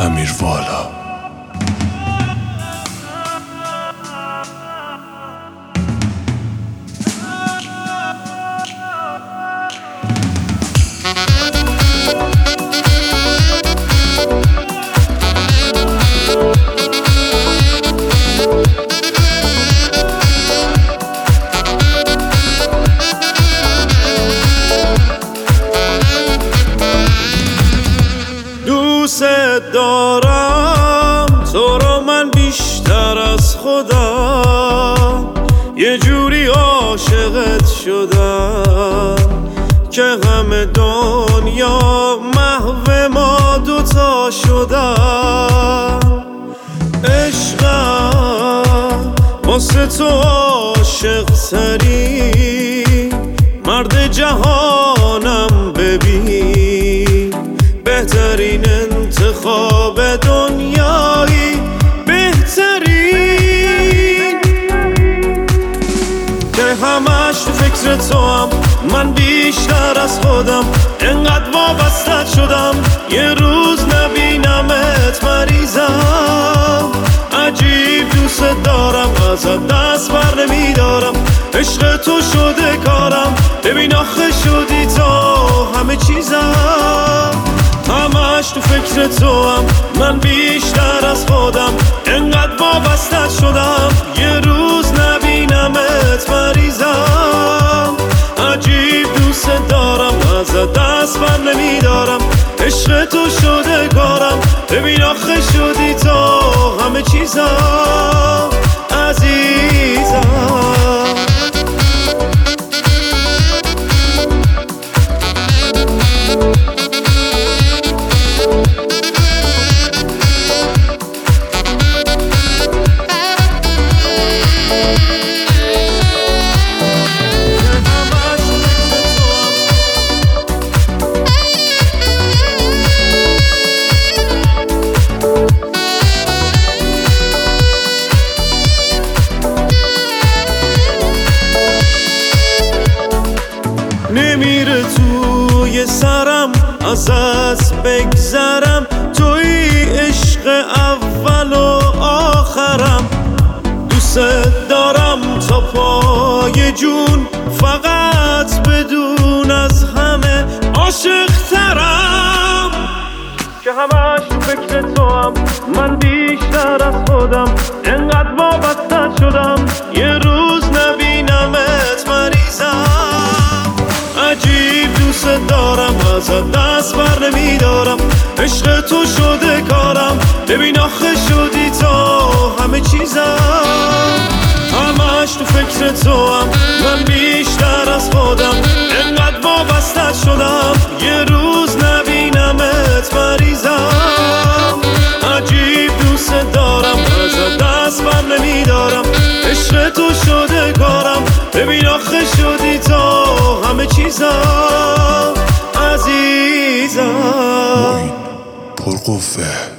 امیروالا. دوست دارم تو رو من بیشتر از خودم، یه جوری عاشقت شدم که همه دنیا محو ما دوتا شدم. عشقم واسه تو عاشق تری مرد جهانم، ببین بهترین انتخاب دنیایی، بهترین که همش تو فکر تو هم، من بیشتر از خودم انقدر وابسته شدم یه روز نبینمت مریضم. عجیب دوست دارم ازت دست بر نمیدارم، عشق تو شده کارم، ببین آخه شدی تو همه چیزم. همش تو فکر تو هم، من بیشتر از خودم انقدر وابسته شدم یه روز نبینمت مریضم. عجیب دوست دارم ازت دست بر نمیدارم، عشق تو شده کارم، ببین آخه شدی تو همه چیزم عزیزم. نمیره توی سرم ازت بگذرم، توی عشق اول و آخرم. دوست دارم تا پای جون، فقط بدون از همه عاشق ترم که همش تو فکر تو هم، من بیشتر از خودم انقدر وابسته شدم یه روز نبینمت مریضم. عجیب دوست دارم ازت دست بر نمیدارم، عشق تو شده کارم، ببین آخه شدی تو همه چیزم. همش تو فکر تو هم، من بیشتر از خودم انقدر وابسته شدم یه روز نبینمت مریضم. عجیب دوست دارم ازت دست بر نمیدارم، عشق تو شده کارم، ببین آخه شدی تو همه چیزم عزیزم. پرقوه